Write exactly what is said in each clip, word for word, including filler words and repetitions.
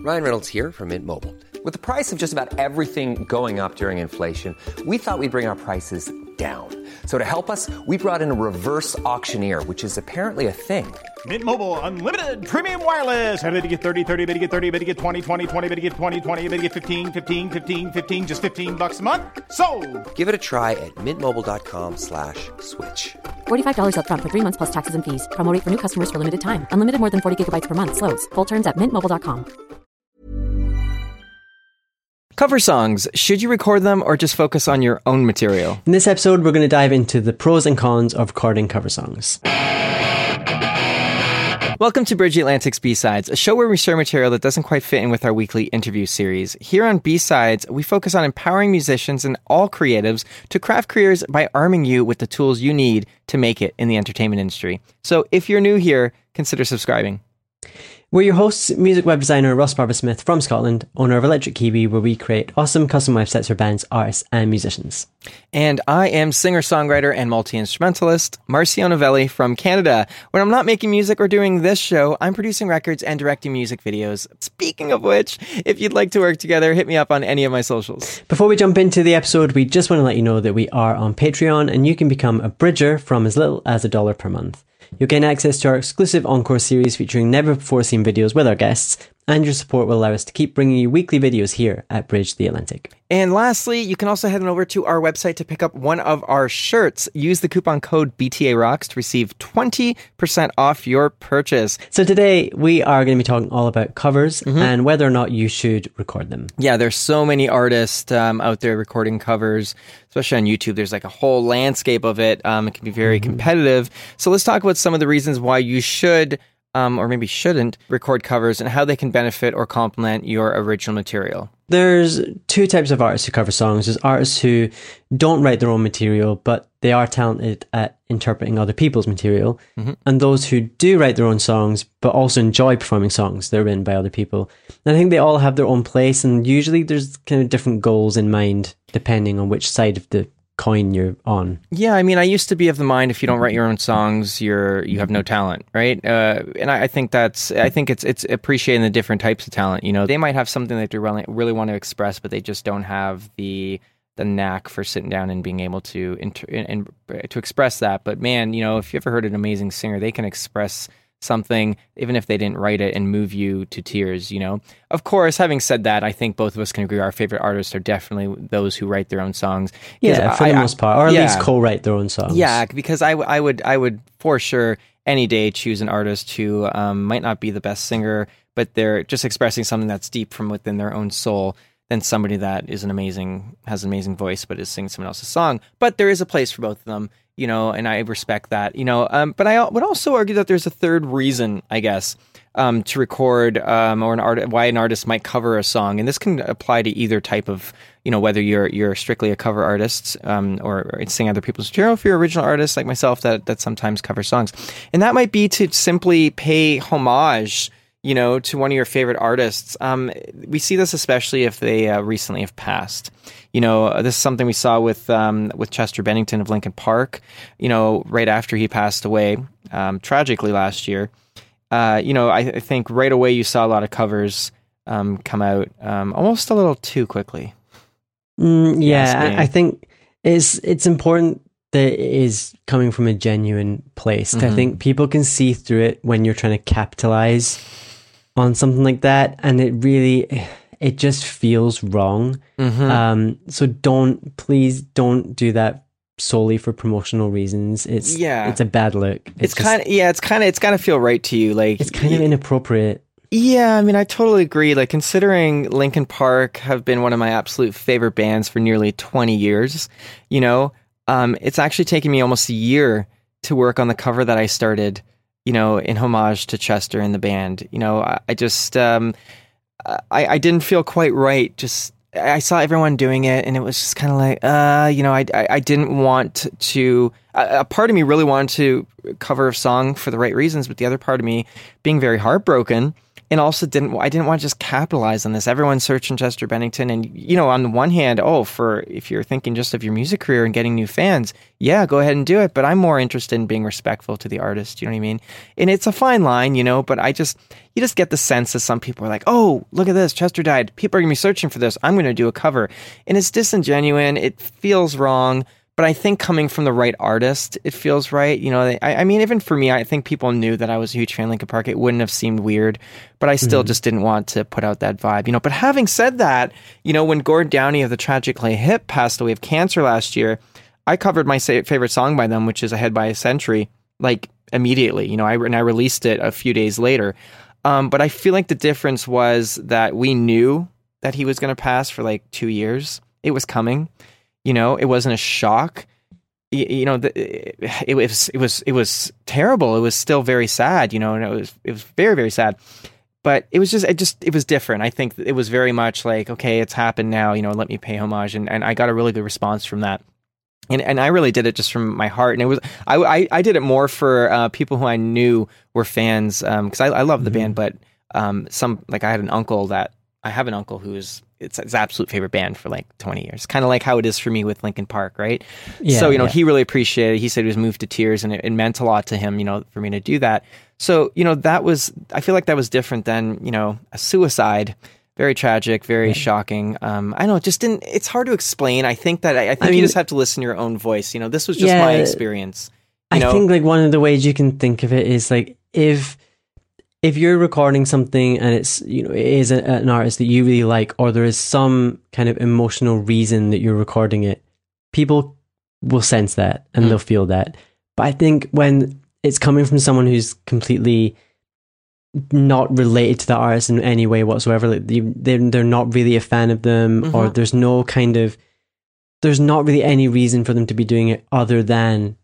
Ryan Reynolds here from Mint Mobile. With the price of just about everything going up during inflation, we thought we'd bring our prices down. So to help us, we brought in a reverse auctioneer, which is apparently a thing. Mint Mobile Unlimited Premium Wireless. How to get thirty, thirty, how to get thirty, how to get twenty, twenty, twenty, how to get twenty, twenty, how to get fifteen, fifteen, fifteen, fifteen, just fifteen bucks a month? Sold! Give it a try at mintmobile.com slash switch. forty-five dollars up front for three months plus taxes and fees. Promo rate for new customers for limited time. Unlimited more than forty gigabytes per month. Slows full terms at mint mobile dot com. Cover songs. Should you record them or just focus on your own material? In this episode, we're going to dive into the pros and cons of recording cover songs. Welcome to Bridge Atlantic's B-Sides, a show where we share material that doesn't quite fit in with our weekly interview series. Here on B-Sides, we focus on empowering musicians and all creatives to craft careers by arming you with the tools you need to make it in the entertainment industry. So if you're new here, consider subscribing. We're your hosts, music web designer Ross Barber-Smith from Scotland, owner of Electric Kiwi, where we create awesome custom websites for bands, artists, and musicians. And I am singer-songwriter and multi-instrumentalist Marcio Novelli from Canada. When I'm not making music or doing this show, I'm producing records and directing music videos. Speaking of which, if you'd like to work together, hit me up on any of my socials. Before we jump into the episode, we just want to let you know that we are on Patreon, and you can become a bridger from as little as a dollar per month. You'll gain access to our exclusive Encore series featuring never-before-seen videos with our guests, and your support will allow us to keep bringing you weekly videos here at Bridge the Atlantic. And lastly, you can also head on over to our website to pick up one of our shirts. Use the coupon code B T A Rocks to receive twenty percent off your purchase. So today, we are going to be talking all about covers mm-hmm. and whether or not you should record them. Yeah, there's so many artists um, out there recording covers, especially on YouTube. There's like a whole landscape of it. Um, it can be very mm-hmm. competitive. So let's talk about some of the reasons why you should Um, or maybe shouldn't record covers and how they can benefit or complement your original material. There's two types of artists who cover songs. There's artists who don't write their own material, but they are talented at interpreting other people's material. Mm-hmm. And those who do write their own songs, but also enjoy performing songs that are written by other people. And I think they all have their own place, and usually there's kind of different goals in mind, depending on which side of the coin you're on. Yeah, I mean, I used to be of the mind if you don't write your own songs, you're you have no talent, right? Uh, and I, I think that's I think it's it's appreciating the different types of talent. You know, they might have something that they really really want to express, but they just don't have the the knack for sitting down and being able to inter- and, and to express that. But man, you know, if you ever heard an amazing singer, they can express something, even if they didn't write it, and move you to tears, you know? Of course, having said that, I think both of us can agree our favorite artists are definitely those who write their own songs. Yeah, for I, the most part, or at yeah. least co-write their own songs. Yeah, because I, w- I would, I would for sure any day choose an artist who um, might not be the best singer, but they're just expressing something that's deep from within their own soul, than somebody that is an amazing, has an amazing voice, but is singing someone else's song. But there is a place for both of them, you know, and I respect that, you know. Um, but I would also argue that there's a third reason, I guess, um, to record um, or an art, why an artist might cover a song, and this can apply to either type of, you know, whether you're you're strictly a cover artist um, or, or sing other people's material, if you're an original artist like myself that that sometimes cover songs, and that might be to simply pay homage, you know, to one of your favorite artists. Um, we see this especially if they uh, recently have passed. You know, uh, this is something we saw with um, with Chester Bennington of Linkin Park, you know, right after he passed away, um, tragically last year. Uh, you know, I, I think right away you saw a lot of covers um, come out um, almost a little too quickly. Mm, yeah, I, I think it's, it's important that it is coming from a genuine place. Mm-hmm. I think people can see through it when you're trying to capitalize on something like that, and it really, it just feels wrong. Mm-hmm. Um, so don't, please don't do that solely for promotional reasons. It's yeah, it's a bad look. It's, it's kind of yeah, it's kind of it's gotta feel right to you. Like it's kind y- of inappropriate. Yeah, I mean, I totally agree. Like, considering Linkin Park have been one of my absolute favorite bands for nearly twenty years, you know, um, it's actually taken me almost a year to work on the cover that I started, you know, in homage to Chester and the band. You know, I, I just, um, I, I didn't feel quite right. Just, I saw everyone doing it, and it was just kind of like, uh, you know, I, I, I didn't want to, a, a part of me really wanted to cover a song for the right reasons, but the other part of me being very heartbroken and also didn't I didn't want to just capitalize on this. Everyone's searching Chester Bennington, and you know, on the one hand, oh, for if you're thinking just of your music career and getting new fans, yeah, go ahead and do it. But I'm more interested in being respectful to the artist. You know what I mean? And it's a fine line, you know. But I just you just get the sense that some people are like, oh, look at this, Chester died. People are gonna be searching for this. I'm gonna do a cover, and it's disingenuous. It feels wrong. But I think coming from the right artist, it feels right. You know, I, I mean, even for me, I think people knew that I was a huge fan of Linkin Park. It wouldn't have seemed weird, but I still mm-hmm. just didn't want to put out that vibe. You know, but having said that, you know, when Gord Downie of the Tragically Hip passed away of cancer last year, I covered my sa- favorite song by them, which is Ahead by a Century, like immediately. You know, I and I released it a few days later. Um, but I feel like the difference was that we knew that he was going to pass for like two years. It was coming. You know, it wasn't a shock. You, you know, the, it, it was it was it was terrible. It was still very sad. You know, and it was it was very very sad. But it was just it just it was different. I think it was very much like, okay, it's happened now. You know, let me pay homage, and, and I got a really good response from that. And and I really did it just from my heart. And it was I I, I did it more for uh, people who I knew were fans because um, I I love the mm-hmm. band, but um some like I had an uncle that I have an uncle who's. It's his absolute favorite band for like twenty years. Kind of like how it is for me with Linkin Park, right? Yeah, so, you know, yeah. he really appreciated it. He said he was moved to tears and it, it meant a lot to him, you know, for me to do that. So, you know, that was, I feel like that was different than, you know, a suicide. Very tragic, very right. shocking. Um, I don't know, it just didn't, it's hard to explain. I think that, I, I think I mean, you just have to listen to your own voice. You know, this was just yeah, my experience. I know? think like one of the ways you can think of it is like, if, If you're recording something and it's, you know, it is a, an artist that you really like, or there is some kind of emotional reason that you're recording it, people will sense that and mm. they'll feel that. But I think when it's coming from someone who's completely not related to the artist in any way whatsoever, like they're, they're not really a fan of them, mm-hmm. or there's no kind of, there's not really any reason for them to be doing it other than,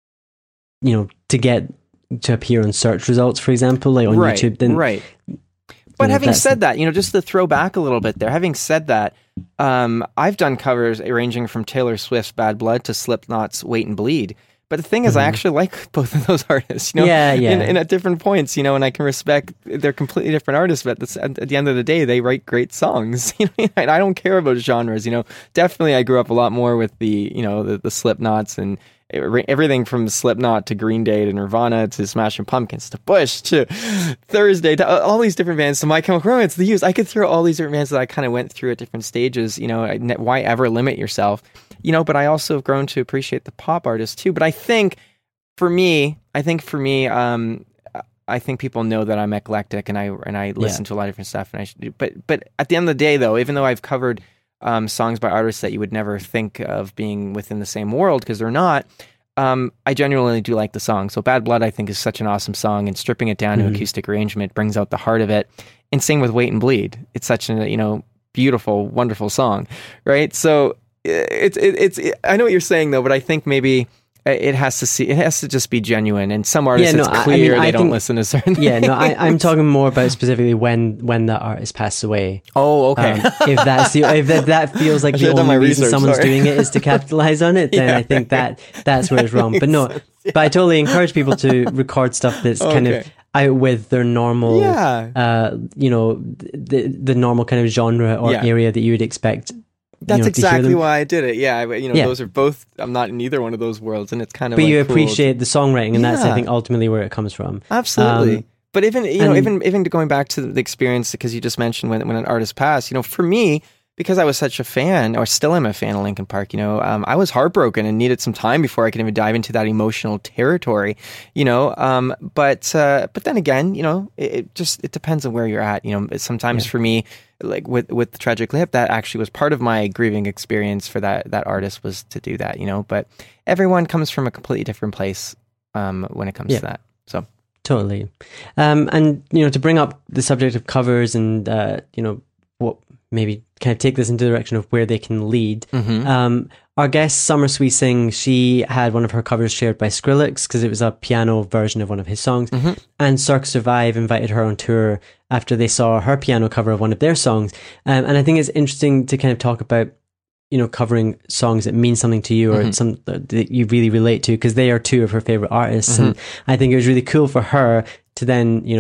you know, to get to appear on search results, for example, like on right, YouTube. Then, right. But know, having said that, you know, just to throw back a little bit there, having said that, um, I've done covers ranging from Taylor Swift's Bad Blood to Slipknot's Wait and Bleed. But the thing is, mm-hmm. I actually like both of those artists, you know, yeah, yeah. In, in at different points, you know, and I can respect they're completely different artists, but at the, at the end of the day, they write great songs. You know, and I don't care about genres, you know. Definitely, I grew up a lot more with the, you know, the, the Slipknots and everything from Slipknot to Green Day to Nirvana to Smashing Pumpkins to Bush to Thursday to all these different bands to My Chemical Romance. The Used. I could throw all these different bands that I kind of went through at different stages. You know, why ever limit yourself? You know, but I also have grown to appreciate the pop artists too. But I think for me, I think for me, um, I think people know that I'm eclectic and I and I listen yeah. to a lot of different stuff. And I should do, but but at the end of the day, though, even though I've covered Um, songs by artists that you would never think of being within the same world because they're not, um, I genuinely do like the song. So Bad Blood, I think, is such an awesome song, and stripping it down mm-hmm. to acoustic arrangement brings out the heart of it. And same with Wait and Bleed. It's such a, you know, beautiful, wonderful song, right? So it's it, it's it, I know what you're saying though, but I think maybe it has to see it has to just be genuine. And some artists, yeah, no, it's clear I mean, they I don't think, listen to certain yeah, things. no, I, I'm talking more about specifically when when the artist passed away. Oh, okay. Um, if that's the, if that, that feels like the only reason research, someone's sorry. doing it is to capitalize on it, then yeah, I think that that's where it's wrong. But no, yeah. but I totally encourage people to record stuff that's okay. kind of out with their normal, yeah. uh, you know, the the normal kind of genre or yeah. area that you would expect. That's you know, exactly why I did it. Yeah, I, you know, yeah. those are both. I'm not in either one of those worlds, and it's kind of. But like you cool appreciate to, the songwriting, and yeah. that's I think ultimately where it comes from. Absolutely. Um, but even you know, and, even even going back to the experience, because you just mentioned when when an artist passed, you know, for me, because I was such a fan, or still am a fan of Linkin Park, you know, um, I was heartbroken and needed some time before I could even dive into that emotional territory, you know. Um, but uh, but then again, you know, it, it just it depends on where you're at. You know, sometimes yeah. for me, like with with the Tragically Hip, that actually was part of my grieving experience for that that artist was to do that, you know. But everyone comes from a completely different place um, when it comes yeah. to that. So totally, um, and you know, to bring up the subject of covers and uh, you know what. Maybe kind of take this into the direction of where they can lead. Mm-hmm. Um, our guest, Summer Sweesing, she had one of her covers shared by Skrillex because it was a piano version of one of his songs. Mm-hmm. And Cirque Survive invited her on tour after they saw her piano cover of one of their songs. Um, and I think it's interesting to kind of talk about, you know, covering songs that mean something to you or mm-hmm. some that you really relate to, because they are two of her favorite artists. Mm-hmm. And I think it was really cool for her to then, you know,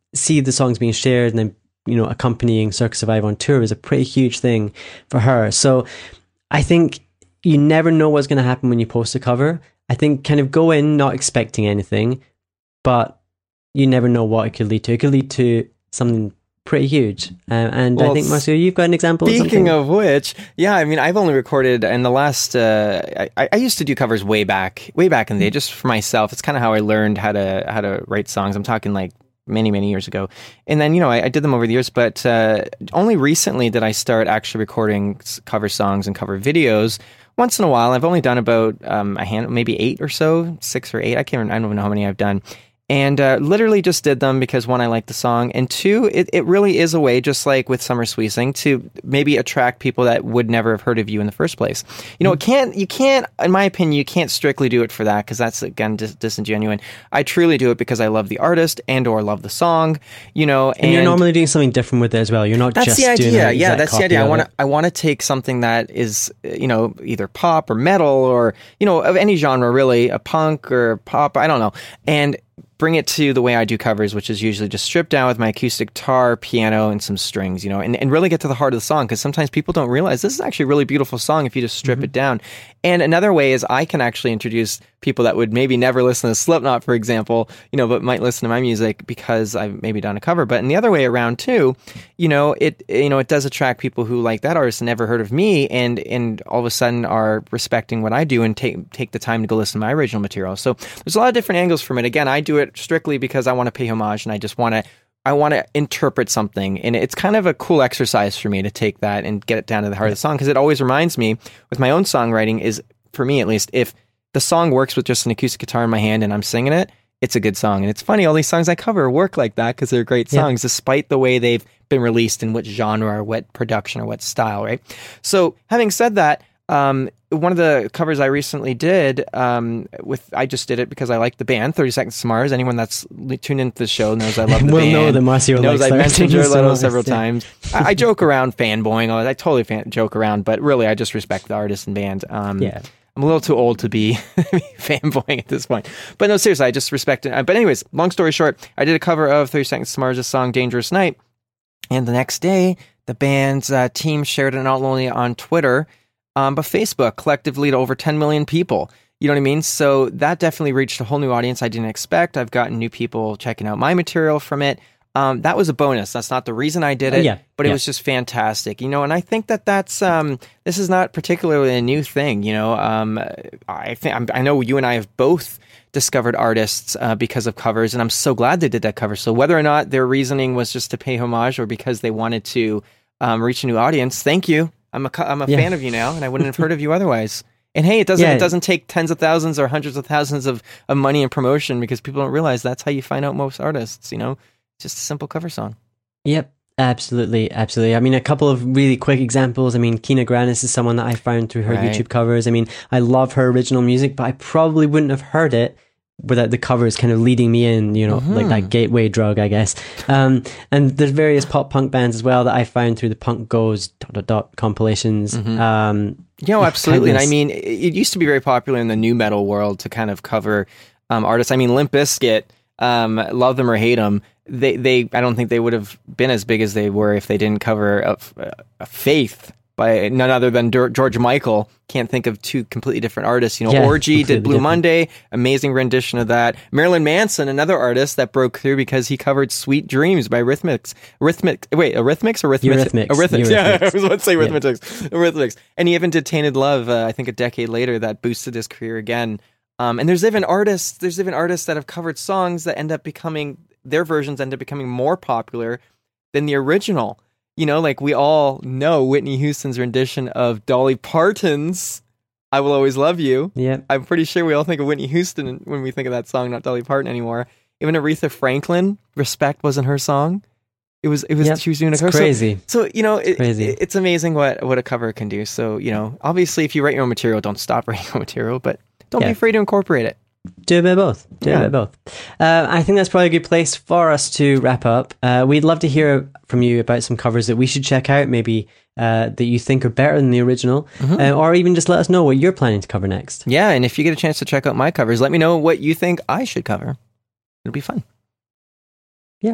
see the songs being shared and then, you know, accompanying Circa Survive on tour was a pretty huge thing for her. So I think you never know what's going to happen when you post a cover. I think kind of go in not expecting anything, but you never know what it could lead to. It could lead to something pretty huge. Uh, and well, I think, Marcio, you've got an example speaking of something. of which, yeah, I mean, I've only recorded in the last, uh, I, I used to do covers way back, way back in the day, just for myself. It's kind of how I learned how to, how to write songs. I'm talking like many, many years ago. And then, you know, I, I did them over the years, but uh, only recently did I start actually recording cover songs and cover videos. Once in a while. I've only done about um, a hand, maybe eight or so, six or eight. I can't remember, I don't even know how many I've done. And uh, literally just did them because, one, I like the song, and two, it, it really is a way, just like with Summer Squeezing, to maybe attract people that would never have heard of you in the first place. You know, it can't, you can't, in my opinion, you can't strictly do it for that, because that's, again, dis- disingenuous. I truly do it because I love the artist and or love the song, you know. And, and you're normally doing something different with it as well. You're not that's just the idea. doing an Yeah, exact that's the copy idea. I of want to it. I want to take something that is, you know, either pop or metal or, you know, of any genre, really, a punk or pop, I don't know, and bring it to the way I do covers, which is usually just stripped down with my acoustic guitar, piano, and some strings, you know, and, and really get to the heart of the song, because sometimes people don't realize this is actually a really beautiful song if you just strip mm-hmm. it down. And another way is I can actually introduce people that would maybe never listen to Slipknot, for example, you know, but might listen to my music because I've maybe done a cover. But in the other way around too, you know, it you know it does attract people who like that artist and never heard of me, and and all of a sudden are respecting what I do and take take the time to go listen to my original material. So there's a lot of different angles from it. Again, I do it strictly because I want to pay homage and I just want to I want to interpret something, and it's kind of a cool exercise for me to take that and get it down to the heart of the song, because it always reminds me with my own songwriting is, for me at least, if the song works with just an acoustic guitar in my hand and I'm singing it, it's a good song. And it's funny, all these songs I cover work like that because they're great songs, yeah. despite the way they've been released and what genre or what production or what style, right? So having said that, um, one of the covers I recently did, um, with I just did it because I like the band, thirty Seconds to Mars. Anyone that's tuned into the show knows I love the we'll band. know that Marcio knows likes I mentioned Jared Leto several yeah. times. I, I joke around fanboying. I totally fan, joke around, but really I just respect the artist and band. Um, yeah. I'm a little too old to be fanboying at this point. But no, seriously, I just respect it. But anyways, long story short, I did a cover of thirty Seconds to Mars' song Dangerous Night. And the next day, the band's uh, team shared it not only on Twitter, um, but Facebook, collectively to over ten million people. You know what I mean? So that definitely reached a whole new audience I didn't expect. I've gotten new people checking out my material from it. Um, that was a bonus. That's not the reason I did it, uh, yeah, but yeah. it was just fantastic, you know. And I think that that's um, this is not particularly a new thing, you know. Um, I think I'm, I know you and I have both discovered artists uh, because of covers, and I'm so glad they did that cover. So whether or not their reasoning was just to pay homage or because they wanted to um, reach a new audience, thank you. I'm a I'm a yeah. fan of you now, and I wouldn't have heard of you otherwise. And hey, it doesn't yeah. it doesn't take tens of thousands or hundreds of thousands of, of money and promotion, because people don't realize that's how you find out most artists, you know. Just a simple cover song. Yep, absolutely, absolutely. I mean, a couple of really quick examples. I mean, Kina Grannis is someone that I found through her right. YouTube covers. I mean, I love her original music, but I probably wouldn't have heard it without the covers kind of leading me in, you know, mm-hmm. like that gateway drug, I guess. Um, and there's various pop punk bands as well that I found through the Punk Goes dot dot dot compilations. Mm-hmm. Um, yeah, absolutely. Kindness. And I mean, it used to be very popular in the nu metal world to kind of cover um, artists. I mean, Limp Bizkit, um, love them or hate them, they, they, I don't think they would have been as big as they were if they didn't cover a, a Faith by none other than George Michael. Can't think of two completely different artists. You know, yeah, Orgy did Blue different. Monday, amazing rendition of that. Marilyn Manson, another artist that broke through because he covered Sweet Dreams by Rhythmics. Rhythmic, wait, Eurythmics or Rhythmics? Eurythmics. Eurythmics. Yeah, I was about to say yeah. Rhythmics. Eurythmics. And he even did Tainted Love, uh, I think a decade later, that boosted his career again. Um, and there's even artists, there's even artists that have covered songs that end up becoming, their versions end up becoming more popular than the original. You know, like we all know Whitney Houston's rendition of Dolly Parton's I Will Always Love You. Yeah. I'm pretty sure we all think of Whitney Houston when we think of that song, not Dolly Parton anymore. Even Aretha Franklin, Respect wasn't her song. It was, it was, yep. she was doing a it's cover. crazy. So, so you know, it, crazy. It, it's amazing what, what a cover can do. So, you know, obviously if you write your own material, don't stop writing your own material, but don't yeah. be afraid to incorporate it. Do a bit of both. Do yeah. a bit of both. Uh, I think that's probably a good place for us to wrap up. Uh, we'd love to hear from you about some covers that we should check out, maybe uh, that you think are better than the original, mm-hmm. uh, or even just let us know what you're planning to cover next. Yeah, and if you get a chance to check out my covers, let me know what you think I should cover. It'll be fun. Yeah.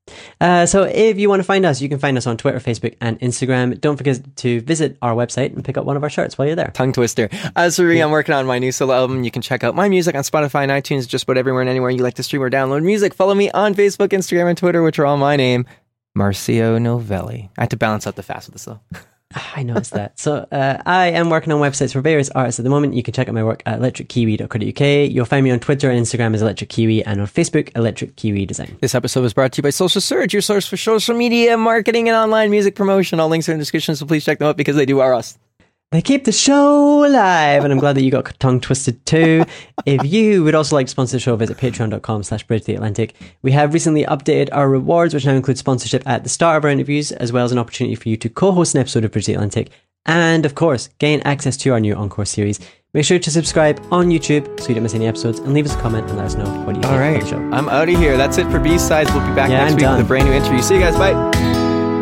Uh, so if you want to find us, you can find us on Twitter, Facebook, and Instagram. Don't forget to visit our website and pick up one of our shirts while you're there. Tongue twister. As for me, I'm working on my new solo album. You can check out my music on Spotify and iTunes, just about everywhere and anywhere you like to stream or download music. Follow me on Facebook, Instagram, and Twitter, which are all my name, Marcio Novelli. I had to balance out the fast with this, though. I noticed that. So uh, I am working on websites for various artists at the moment. You can check out my work at electric kiwi dot co dot uk. You'll find me on Twitter and Instagram as Electric Kiwi, and on Facebook, Electric Kiwi Design. This episode was brought to you by Social Surge, your source for social media, marketing, and online music promotion. All links are in the description, so please check them out because they do are us. They keep the show alive, and I'm glad that you got tongue twisted too. If you would also like to sponsor the show, visit patreon.com slash Bridge the Atlantic. We have recently updated our rewards, which now include sponsorship at the start of our interviews, as well as an opportunity for you to co-host an episode of Bridge the Atlantic, and of course, gain access to our new Encore series. Make sure to subscribe on YouTube so you don't miss any episodes, and leave us a comment and let us know what you think of the show. I'm out of here. That's it for B-Sides. We'll be back yeah, next I'm week done. with a brand new interview. See you guys. Bye.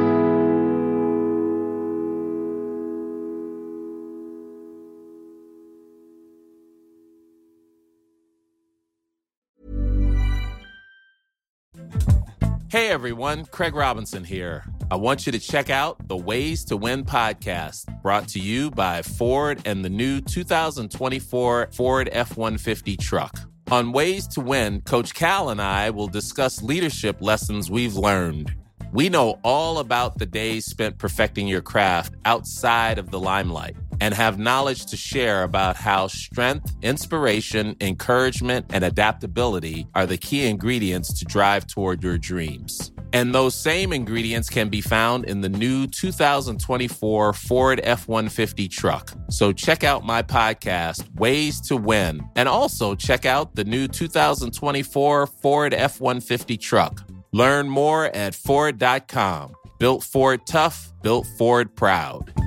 Hey everyone, Craig Robinson here. I want you to check out the Ways to Win podcast, brought to you by Ford and the new two thousand twenty-four Ford F one fifty truck. On Ways to Win, Coach Cal and I will discuss leadership lessons we've learned. We know all about the days spent perfecting your craft outside of the limelight and have knowledge to share about how strength, inspiration, encouragement, and adaptability are the key ingredients to drive toward your dreams. And those same ingredients can be found in the new two thousand twenty-four Ford F one fifty truck. So check out my podcast, Ways to Win, and also check out the new two thousand twenty-four Ford F one fifty truck. Learn more at Ford dot com. Built Ford tough, built Ford proud.